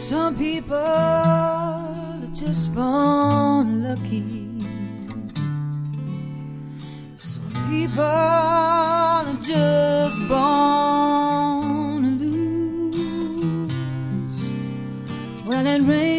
Some people are just born lucky. Some people are just born to lose. When it rains